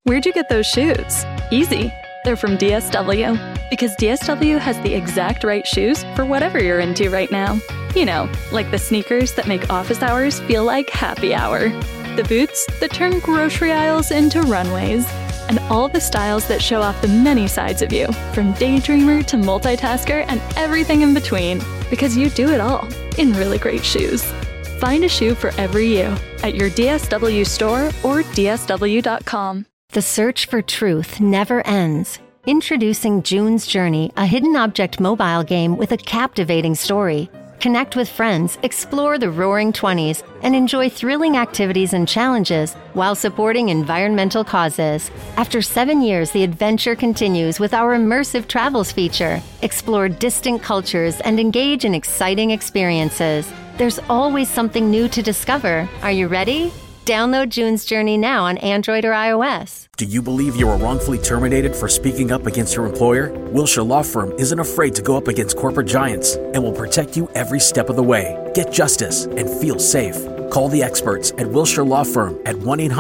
Where'd you get those shoes? Easy. They're from DSW. Because DSW has the exact right shoes for whatever you're into right now. You know, like the sneakers that make office hours feel like happy hour. The boots that turn grocery aisles into runways. And all the styles that show off the many sides of you, from daydreamer to multitasker and everything in between. Because you do it all in really great shoes. Find a shoe for every you at your DSW store or DSW.com. The search for truth never ends. Introducing June's Journey, a hidden object mobile game with a captivating story. Connect with friends, explore the Roaring '20s, and enjoy thrilling activities and challenges while supporting environmental causes. After 7 years, the adventure continues with our immersive travels feature. Explore distant cultures and engage in exciting experiences. There's always something new to discover. Are you ready? Download June's Journey now on Android or iOS. Do you believe you were wrongfully terminated for speaking up against your employer? Wilshire Law Firm isn't afraid to go up against corporate giants and will protect you every step of the way. Get justice and feel safe. Call the experts at Wilshire Law Firm at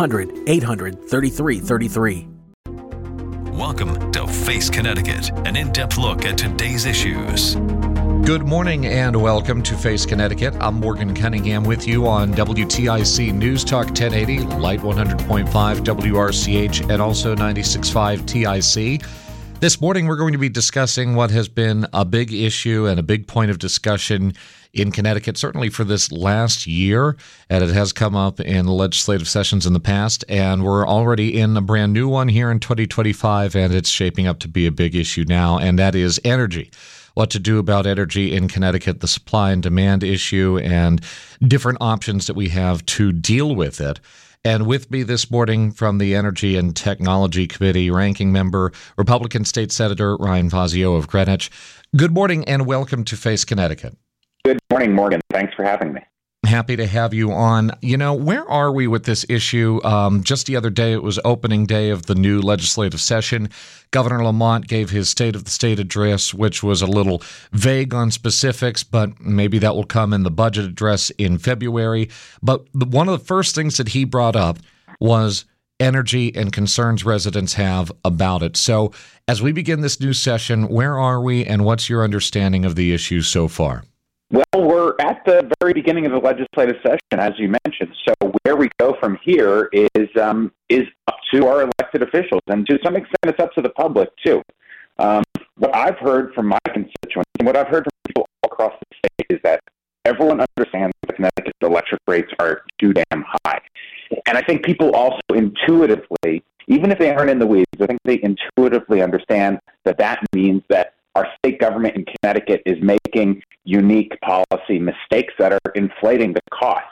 1-800-800-3333. Welcome to Face Connecticut, an in-depth look at today's issues. Good morning and welcome to Face Connecticut. I'm Morgan Cunningham with you on WTIC News Talk 1080, Light 100.5 WRCH, and also 96.5 TIC. This morning we're going to be discussing what has been a big issue and a big point of discussion in Connecticut, certainly for this last year, and it has come up in legislative sessions in the past, and we're already in a brand new one here in 2025, and it's shaping up to be a big issue now, and that is energy. What to do about energy in Connecticut, the supply and demand issue, and different options that we have to deal with it. And with me this morning from the Energy and Technology Committee, ranking member, Republican State Senator Ryan Fazio of Greenwich. Good morning and welcome to Face Connecticut. Good morning, Morgan. Thanks for having me. Happy to have you on. You know, where are we with this issue? Just the other day, it was opening day of the new legislative session. Governor Lamont gave his State of the State address, which was a little vague on specifics, but maybe that will come in the budget address in February. But one of the first things that he brought up was energy and concerns residents have about it. So as we begin this new session, where are we and what's your understanding of the issue so far? Well, we're at the very beginning of the legislative session, as you mentioned. So where we go from here is up to our elected officials, and to some extent, it's up to the public too. What I've heard from my constituents and what I've heard from people all across the state is that everyone understands that Connecticut's electric rates are too damn high, and I think people also intuitively, even if they aren't in the weeds, I think they intuitively understand that that means that our state government in Connecticut is making unique policy mistakes that are inflating the costs.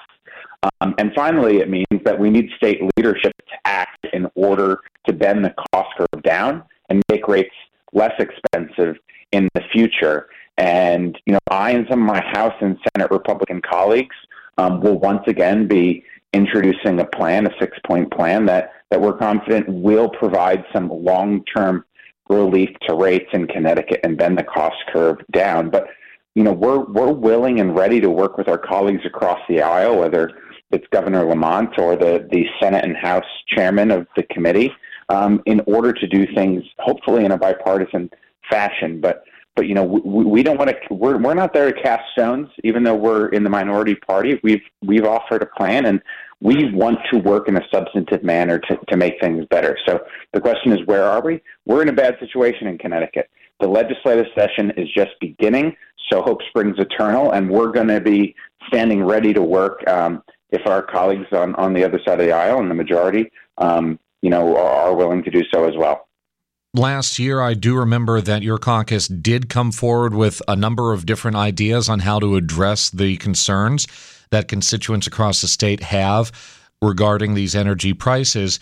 And finally, it means that we need state leadership to act in order to bend the cost curve down and make rates less expensive in the future. And, you know, I and some of my House and Senate Republican colleagues will once again be introducing a plan, a 6-point plan that we're confident will provide some long-term relief to rates in Connecticut and bend the cost curve down. But, you know, we're willing and ready to work with our colleagues across the aisle, whether it's Governor Lamont or the Senate and House chairman of the committee, in order to do things hopefully in a bipartisan fashion. But you know, we don't want to. We're not there to cast stones, even though we're in the minority party. We've offered a plan, and we want to work in a substantive manner to make things better. So the question is, where are we? We're in a bad situation in Connecticut. The legislative session is just beginning, so hope springs eternal, and we're going to be standing ready to work if our colleagues on the other side of the aisle and the majority, you know, are willing to do so as well. Last year, I do remember that your caucus did come forward with a number of different ideas on how to address the concerns that constituents across the state have regarding these energy prices.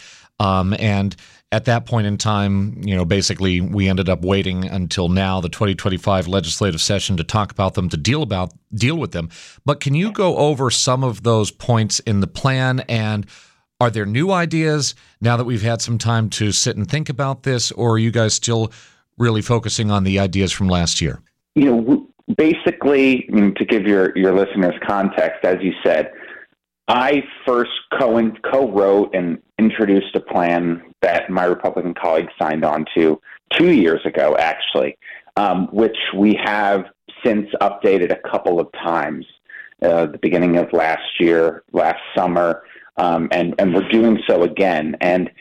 And at that point in time, you know, basically we ended up waiting until now, the 2025 legislative session, to talk about them, to deal with them. But can you go over some of those points in the plan, and are there new ideas now that we've had some time to sit and think about this, or are you guys still really focusing on the ideas from last year? You know, basically, to give your listeners context, as you said, I first co-wrote and introduced a plan that my Republican colleagues signed on to 2 years ago, actually, which we have since updated a couple of times, the beginning of last year, last summer, and we're doing so again. And,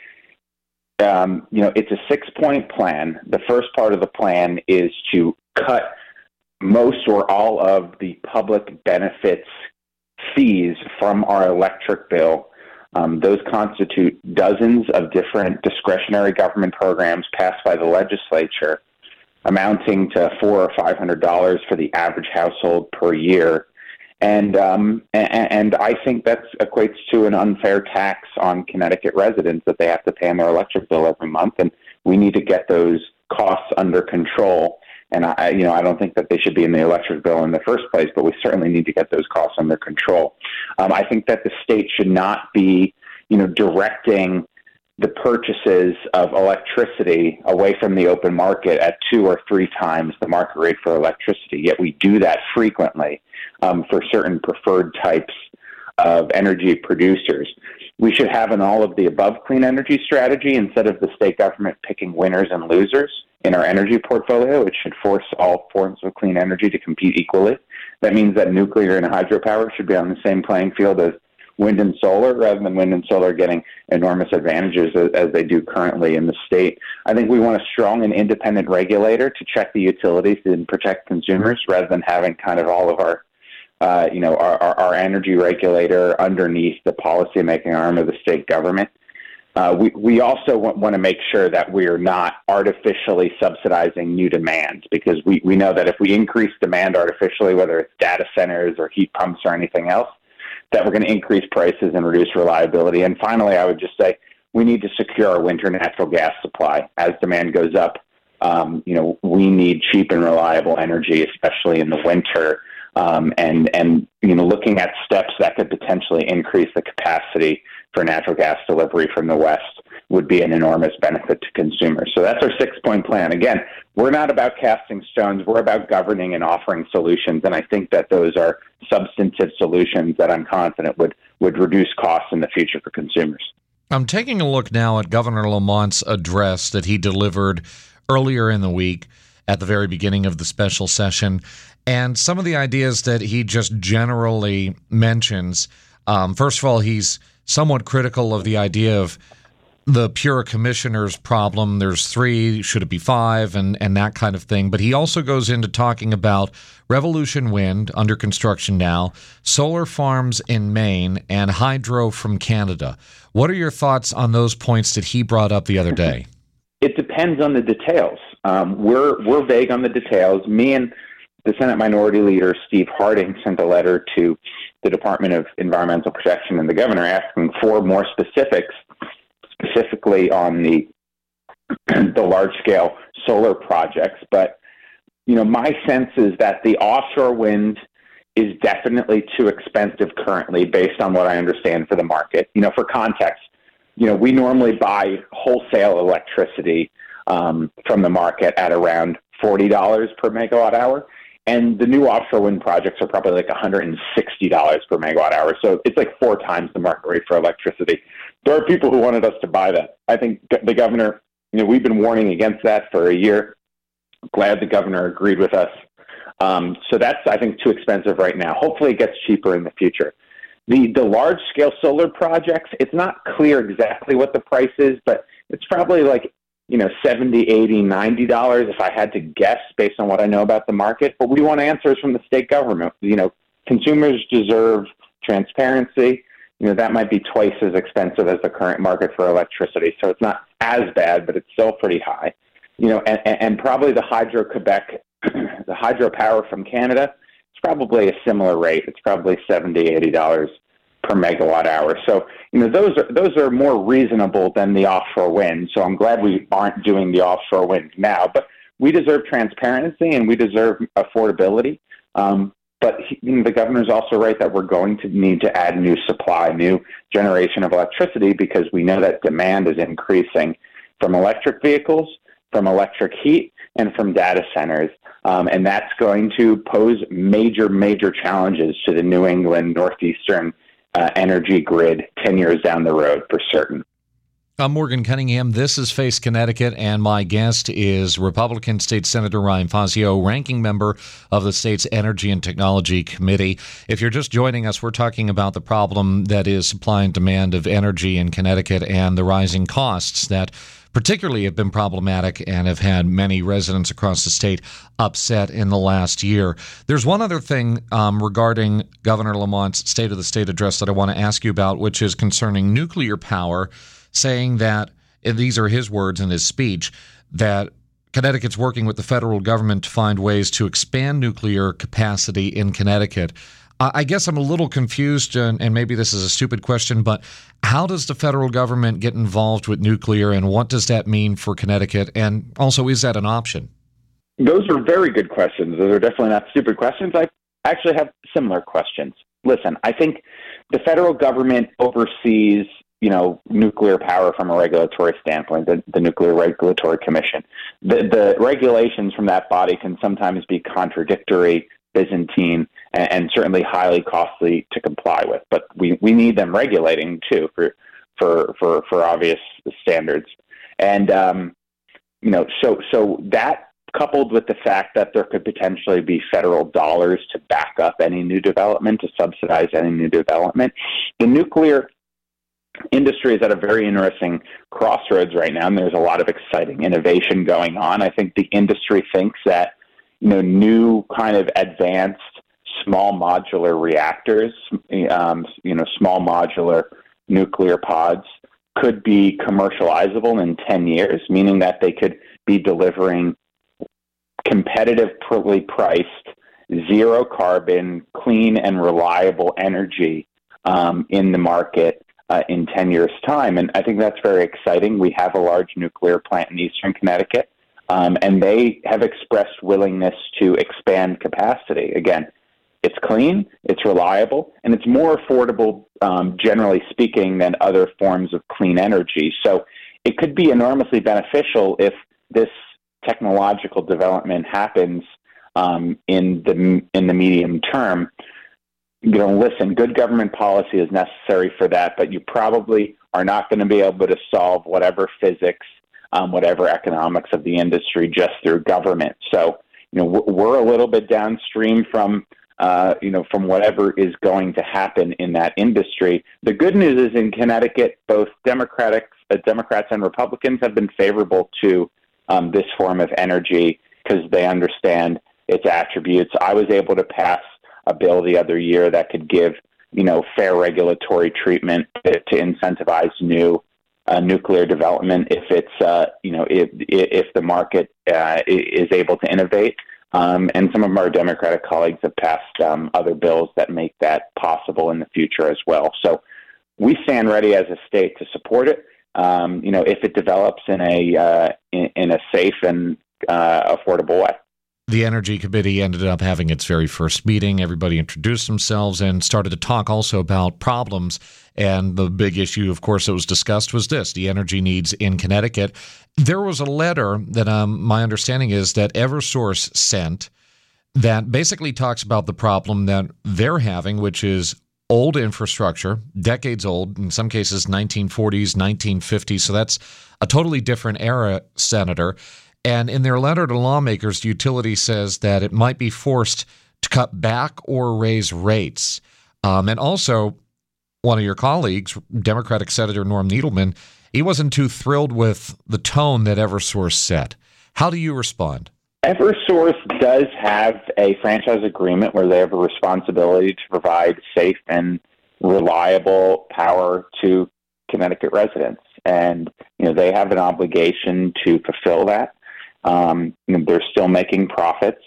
it's a 6-point plan. The first part of the plan is to cut most or all of the public benefits fees from our electric bill. Those constitute dozens of different discretionary government programs passed by the legislature, amounting to $400 or $500 for the average household per year. And I think that equates to an unfair tax on Connecticut residents that they have to pay on their electric bill every month. And we need to get those costs under control. And I don't think that they should be in the electric bill in the first place, but we certainly need to get those costs under control. I think that the state should not be, directing the purchases of electricity away from the open market at 2 or 3 times the market rate for electricity. Yet we do that frequently for certain preferred types of energy producers. We should have an all-of-the-above clean energy strategy instead of the state government picking winners and losers in our energy portfolio. It should force all forms of clean energy to compete equally. That means that nuclear and hydropower should be on the same playing field as wind and solar, rather than wind and solar getting enormous advantages as they do currently in the state. I think we want a strong and independent regulator to check the utilities and protect consumers, rather than having kind of all of our energy regulator underneath the policymaking arm of the state government. We also want to make sure that we are not artificially subsidizing new demand, because we know that if we increase demand artificially, whether it's data centers or heat pumps or anything else, that we're going to increase prices and reduce reliability. And finally, I would just say we need to secure our winter natural gas supply. As demand goes up, we need cheap and reliable energy, especially in the winter. And looking at steps that could potentially increase the capacity for natural gas delivery from the West would be an enormous benefit to consumers. So that's our 6-point plan. Again, we're not about casting stones. We're about governing and offering solutions. And I think that those are substantive solutions that I'm confident would reduce costs in the future for consumers. I'm taking a look now at Governor Lamont's address that he delivered earlier in the week at the very beginning of the special session. And some of the ideas that he just generally mentions, first of all, he's somewhat critical of the idea of the pure commissioners problem. There's 3, should it be 5, and that kind of thing. But he also goes into talking about Revolution Wind, under construction now, solar farms in Maine, and hydro from Canada. What are your thoughts on those points that he brought up the other day? It depends on the details. We're vague on the details. Me and the Senate Minority Leader, Steve Harding, sent a letter to the Department of Environmental Protection and the governor asking for more specifics, specifically on the large-scale solar projects. But, my sense is that the offshore wind is definitely too expensive currently based on what I understand for the market. For context, we normally buy wholesale electricity from the market at around $40 per megawatt hour. And the new offshore wind projects are probably like $160 per megawatt hour. So it's like 4 times the market rate for electricity. There are people who wanted us to buy that. I think the governor, we've been warning against that for a year. Glad the governor agreed with us. So that's, I think, too expensive right now. Hopefully it gets cheaper in the future. The large-scale solar projects, it's not clear exactly what the price is, but it's probably like, $70, $80, $90 if I had to guess based on what I know about the market. But we want answers from the state government. Consumers deserve transparency. That might be twice as expensive as the current market for electricity. So it's not as bad, but it's still pretty high. And probably the Hydro-Quebec, the hydropower from Canada, it's probably a similar rate. It's probably $70, $80 per megawatt hour. So, those are more reasonable than the offshore wind. So I'm glad we aren't doing the offshore wind now. But we deserve transparency and we deserve affordability. But the governor's also right that we're going to need to add new supply, new generation of electricity, because we know that demand is increasing from electric vehicles, from electric heat, and from data centers. And that's going to pose major, major challenges to the New England Northeastern energy grid 10 years down the road for certain. I'm Morgan Cunningham. This is Face Connecticut, and my guest is Republican State Senator Ryan Fazio, ranking member of the state's Energy and Technology Committee. If you're just joining us, we're talking about the problem that is supply and demand of energy in Connecticut and the rising costs that particularly have been problematic and have had many residents across the state upset in the last year. There's one other thing regarding Governor Lamont's State of the State address that I want to ask you about, which is concerning nuclear power, saying that, and these are his words in his speech, that Connecticut's working with the federal government to find ways to expand nuclear capacity in Connecticut. I guess I'm a little confused, and maybe this is a stupid question, but how does the federal government get involved with nuclear, and what does that mean for Connecticut? And also, is that an option? Those are very good questions. Those are definitely not stupid questions. I actually have similar questions. Listen, I think the federal government oversees nuclear power from a regulatory standpoint, the Nuclear Regulatory Commission. The regulations from that body can sometimes be contradictory, Byzantine, and certainly highly costly to comply with. But we need them regulating too for obvious standards. And so that coupled with the fact that there could potentially be federal dollars to back up any new development, to subsidize any new development, the nuclear industry is at a very interesting crossroads right now, and there's a lot of exciting innovation going on. I think the industry thinks that new kind of advanced small modular reactors, small modular nuclear pods could be commercializable in 10 years, meaning that they could be delivering competitively priced, zero carbon, clean and reliable energy in the market in 10 years' time. And I think that's very exciting. We have a large nuclear plant in eastern Connecticut, and they have expressed willingness to expand capacity. Again, it's clean, it's reliable, and it's more affordable, generally speaking, than other forms of clean energy. So it could be enormously beneficial if this technological development happens in the medium term. Listen, good government policy is necessary for that, but you probably are not going to be able to solve whatever physics, whatever economics of the industry just through government. So, we're a little bit downstream from whatever is going to happen in that industry. The good news is in Connecticut, both Democrats and Republicans have been favorable to this form of energy because they understand its attributes. I was able to pass a bill the other year that could give, fair regulatory treatment to incentivize new nuclear development if it's, if the market is able to innovate. And some of our Democratic colleagues have passed other bills that make that possible in the future as well. So we stand ready as a state to support it. If it develops in a safe and affordable way. The Energy Committee ended up having its very first meeting. Everybody introduced themselves and started to talk also about problems. And the big issue, of course, that was discussed was this, the energy needs in Connecticut. There was a letter that my understanding is that Eversource sent that basically talks about the problem that they're having, which is old infrastructure, decades old, in some cases 1940s, 1950s. So that's a totally different era, Senator. And in their letter to lawmakers, the utility says that it might be forced to cut back or raise rates. And also, one of your colleagues, Democratic Senator Norm Needleman, he wasn't too thrilled with the tone that Eversource set. How do you respond? Eversource does have a franchise agreement where they have a responsibility to provide safe and reliable power to Connecticut residents. And, they have an obligation to fulfill that. They're still making profits.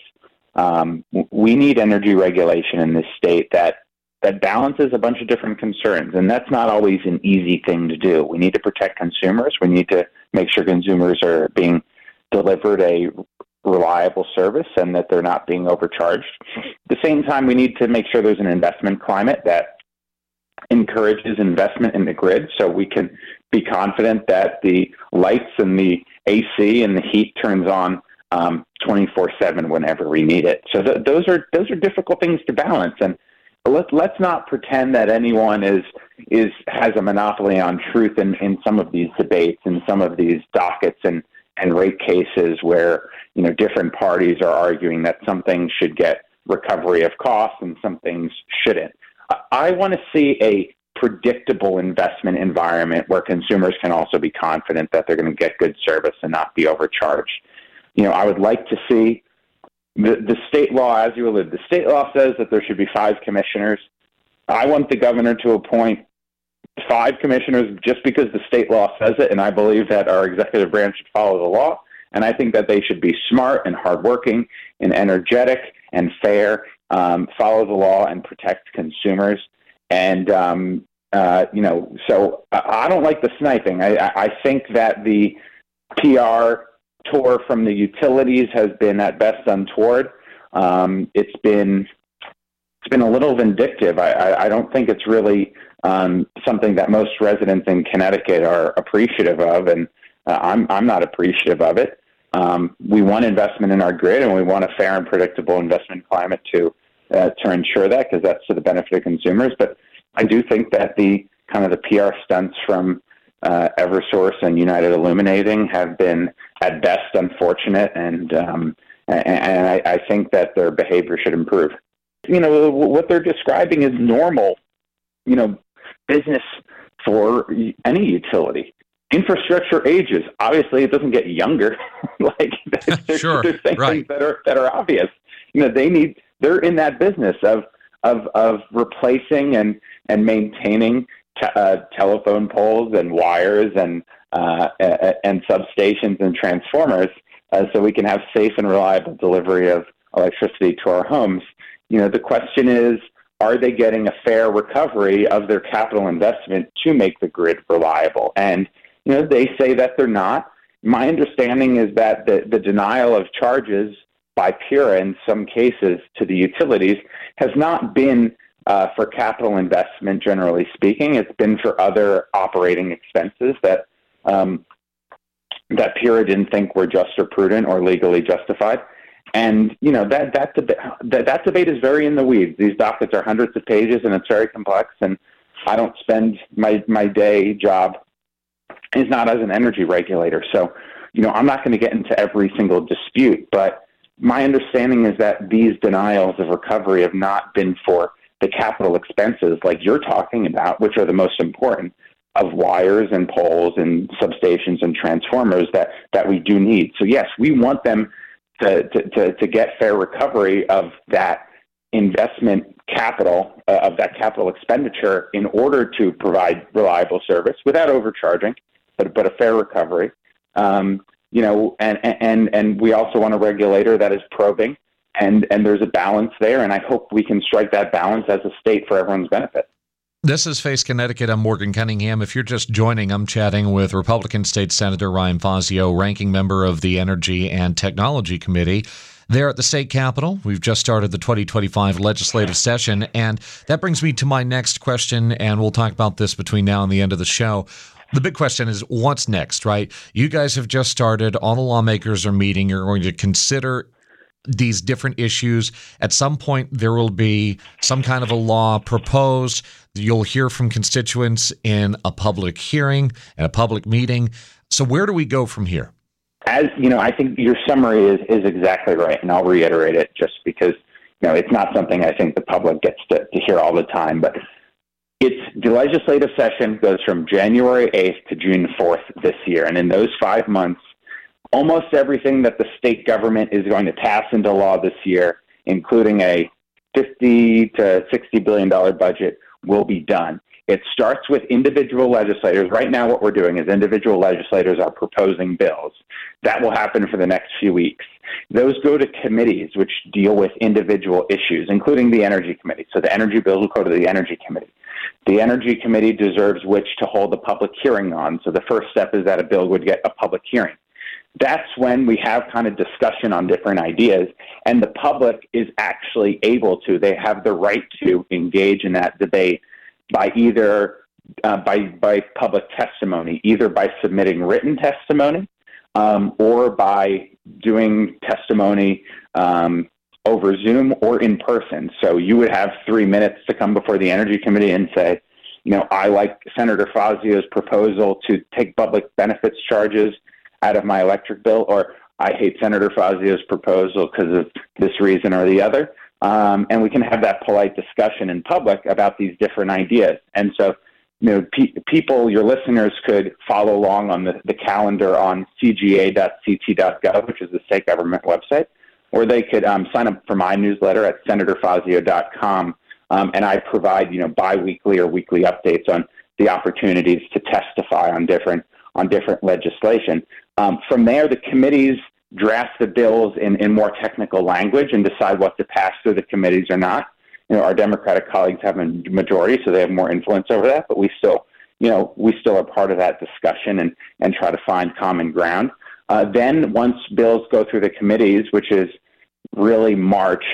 We need energy regulation in this state that balances a bunch of different concerns, and that's not always an easy thing to do. We need to protect consumers. We need to make sure consumers are being delivered a reliable service and that they're not being overcharged. At the same time, we need to make sure there's an investment climate that encourages investment in the grid so we can be confident that the lights and the AC and the heat turns on 24/7 whenever we need it. So those are difficult things to balance. And let's not pretend that anyone is has a monopoly on truth in some of these debates and some of these dockets and rate cases where, different parties are arguing that some things should get recovery of costs and some things shouldn't. I want to see a predictable investment environment where consumers can also be confident that they're going to get good service and not be overcharged. I would like to see the state law, as you alluded, the state law says that there should be 5 commissioners. I want the governor to appoint 5 commissioners just because the state law says it, and I believe that our executive branch should follow the law. And I think that they should be smart and hardworking and energetic and fair, follow the law and protect consumers. And, so I don't like the sniping. I think that the PR tour from the utilities has been at best untoward. It's been a little vindictive. I don't think it's really something that most residents in Connecticut are appreciative of, and I'm not appreciative of it. We want investment in our grid, and we want a fair and predictable investment climate to ensure that, because that's to the benefit of consumers. But I do think that the PR stunts from Eversource and United Illuminating have been at best unfortunate, and I think that their behavior should improve. What they're describing is normal, business for any utility. Infrastructure ages. Obviously, it doesn't get younger. Sure, they're saying right. things that are obvious. They're in that business of replacing and maintaining telephone poles and wires and substations and transformers, so we can have safe and reliable delivery of electricity to our homes. The question is, are they getting a fair recovery of their capital investment to make the grid reliable? And they say that they're not. My understanding is that the denial of charges by PURA in some cases to the utilities has not been for capital investment, generally speaking. It's been for other operating expenses that PURA didn't think were just or prudent or legally justified. And, that debate is very in the weeds. These dockets are hundreds of pages, and it's very complex. And I don't spend my day job is not as an energy regulator. So, I'm not going to get into every single dispute. But my understanding is that these denials of recovery have not been for the capital expenses like you're talking about, which are the most important, of wires and poles and substations and transformers that we do need. So, yes, we want them to get fair recovery of that investment capital, of that capital expenditure, in order to provide reliable service without overcharging, but a fair recovery. And we also want a regulator that is probing, and there's a balance there, and I hope we can strike that balance as a state for everyone's benefit. This is Face Connecticut. I'm Morgan Cunningham. If you're just joining, I'm chatting with Republican State Senator Ryan Fazio, ranking member of the Energy and Technology Committee there at the state capitol. We've just started the 2025 legislative session, and that brings me to my next question, and we'll talk about this between now and the end of the show. The big question is, what's next, right? You guys have just started. All the lawmakers are meeting. You're going to consider these different issues. At some point, there will be some kind of a law proposed. You'll hear from constituents in a public hearing and a public meeting. So where do we go from here? As I think your summary is exactly right, and I'll reiterate it just because it's not something I think the public gets to hear all the time. But the legislative session goes from January 8th to June 4th this year, and in those 5 months, almost everything that the state government is going to pass into law this year, including a $50 to $60 billion budget, will be done. It starts with individual legislators. Right now, what we're doing is individual legislators are proposing bills. That will happen for the next few weeks. Those go to committees, which deal with individual issues, including the Energy Committee. So the energy bills will go to the Energy Committee. The Energy Committee deserves which to hold a public hearing on. So the first step is that a bill would get a public hearing. That's when we have kind of discussion on different ideas, and the public is actually able to. They have the right to engage in that debate by either by public testimony, either by submitting written testimony or by doing testimony over Zoom or in person. So you would have 3 minutes to come before the Energy Committee and say, I like Senator Fazio's proposal to take public benefits charges out of my electric bill, or I hate Senator Fazio's proposal because of this reason or the other. And we can have that polite discussion in public about these different ideas. And so, people, your listeners, could follow along on the calendar on cga.ct.gov, which is the state government website, or they could sign up for my newsletter at senatorfazio.com. And I provide, biweekly or weekly updates on the opportunities to testify on different legislation. From there, the committees draft the bills in more technical language and decide what to pass through the committees or not. Our Democratic colleagues have a majority, so they have more influence over that. But we still are part of that discussion and try to find common ground. Then, once bills go through the committees, which is really March,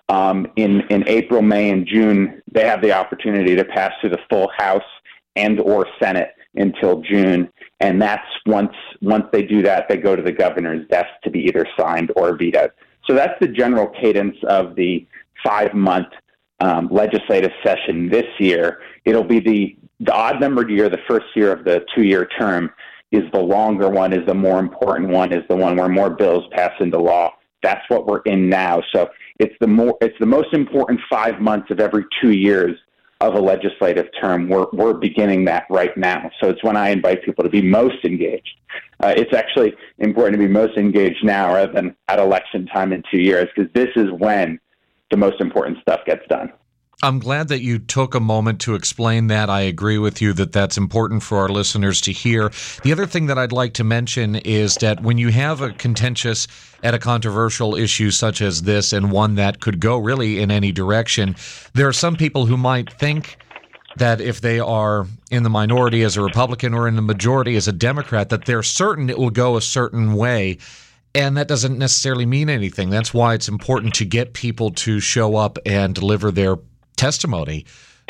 in April, May, and June, they have the opportunity to pass through the full House and or Senate until June. And that's once they do that, they go to the governor's desk to be either signed or vetoed. So that's the general cadence of the 5-month legislative session this year. It'll be the odd-numbered year. The first year of the 2-year term is the longer one, is the more important one, is the one where more bills pass into law. That's what we're in now. So it's the most important 5 months of every 2 years of a legislative term. We're beginning that right now. So it's when I invite people to be most engaged. It's actually important to be most engaged now rather than at election time in 2 years, because this is when the most important stuff gets done. I'm glad that you took a moment to explain that. I agree with you that that's important for our listeners to hear. The other thing that I'd like to mention is that when you have a contentious and a controversial issue such as this, and one that could go really in any direction, there are some people who might think that if they are in the minority as a Republican or in the majority as a Democrat, that they're certain it will go a certain way. And that doesn't necessarily mean anything. That's why it's important to get people to show up and deliver their testimony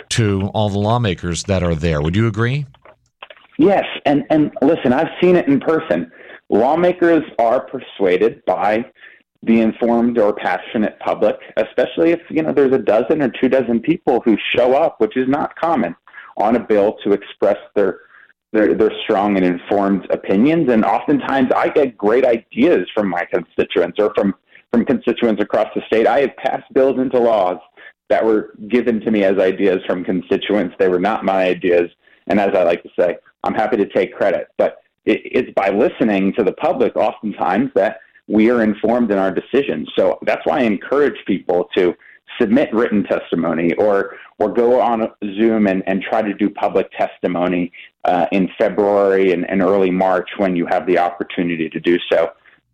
to all the lawmakers that are there. Would you agree? Yes, and listen, I've seen it in person. Lawmakers are persuaded by the informed or passionate public, especially if there's a dozen or 24 people who show up, which is not common, on a bill to express their strong and informed opinions. And oftentimes I get great ideas from my constituents or from constituents across the state. I have passed bills into laws that were given to me as ideas from constituents. They were not my ideas. And as I like to say, I'm happy to take credit. But it's by listening to the public oftentimes that we are informed in our decisions. So that's why I encourage people to submit written testimony or go on Zoom and try to do public testimony in February and early March when you have the opportunity to do so.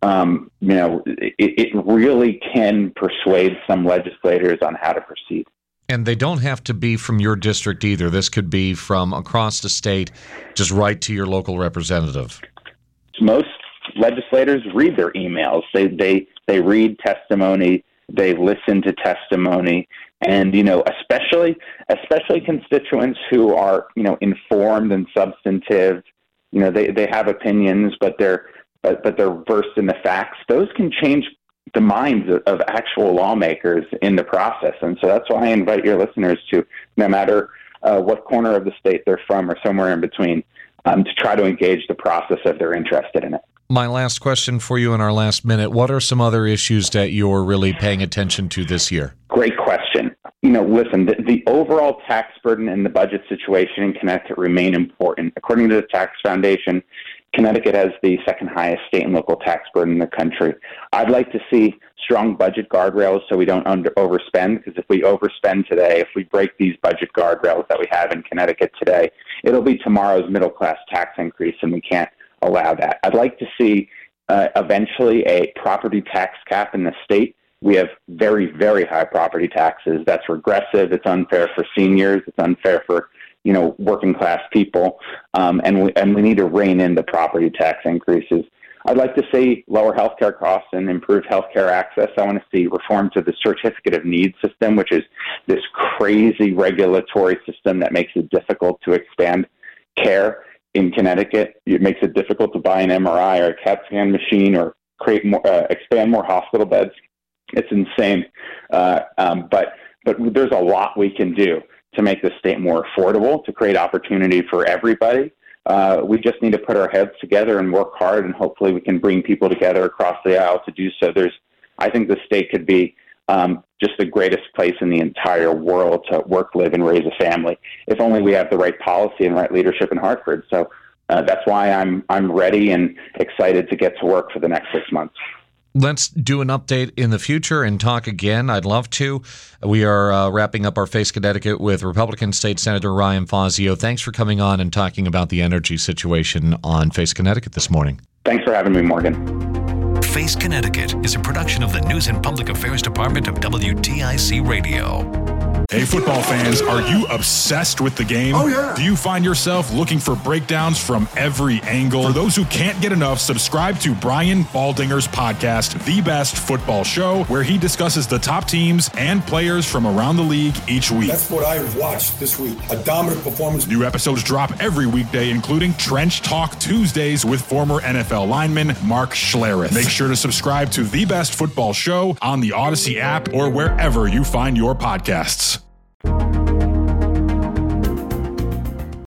It really can persuade some legislators on how to proceed. And they don't have to be from your district either. This could be from across the state, just right to your local representative. Most legislators read their emails. They read testimony. They listen to testimony. And, especially constituents who are, informed and substantive, they have opinions, but they're versed in the facts. Those can change the minds of actual lawmakers in the process. And so that's why I invite your listeners to, no matter what corner of the state they're from or somewhere in between, to try to engage the process if they're interested in it. My last question for you in our last minute, what are some other issues that you're really paying attention to this year? Great question. Listen, the overall tax burden and the budget situation in Connecticut remain important. According to the Tax Foundation, Connecticut has the second highest state and local tax burden in the country. I'd like to see strong budget guardrails so we don't overspend, because if we overspend today, if we break these budget guardrails that we have in Connecticut today, it'll be tomorrow's middle-class tax increase, and we can't allow that. I'd like to see eventually a property tax cap in the state. We have very, very high property taxes. That's regressive. It's unfair for seniors. It's unfair for working class people, and we need to rein in the property tax increases. I'd like to see lower healthcare costs and improved healthcare access. I want to see reform to the certificate of need system, which is this crazy regulatory system that makes it difficult to expand care in Connecticut. It makes it difficult to buy an MRI or a CAT scan machine or expand more hospital beds. It's insane, but there's a lot we can do to make the state more affordable, to create opportunity for everybody. We just need to put our heads together and work hard, and hopefully we can bring people together across the aisle to do so. I think the state could be just the greatest place in the entire world to work, live, and raise a family, if only we have the right policy and right leadership in Hartford. So that's why I'm ready and excited to get to work for the next 6 months. Let's do an update in the future and talk again. I'd love to. We are wrapping up our Face Connecticut with Republican State Senator Ryan Fazio. Thanks for coming on and talking about the energy situation on Face Connecticut this morning. Thanks for having me, Morgan. Face Connecticut is a production of the News and Public Affairs Department of WTIC Radio. Hey, football fans, are you obsessed with the game? Oh, yeah. Do you find yourself looking for breakdowns from every angle? For those who can't get enough, subscribe to Brian Baldinger's podcast, The Best Football Show, where he discusses the top teams and players from around the league each week. That's what I watched this week. A dominant performance. New episodes drop every weekday, including Trench Talk Tuesdays with former NFL lineman Mark Schlereth. Make sure to subscribe to The Best Football Show on the Odyssey app or wherever you find your podcasts.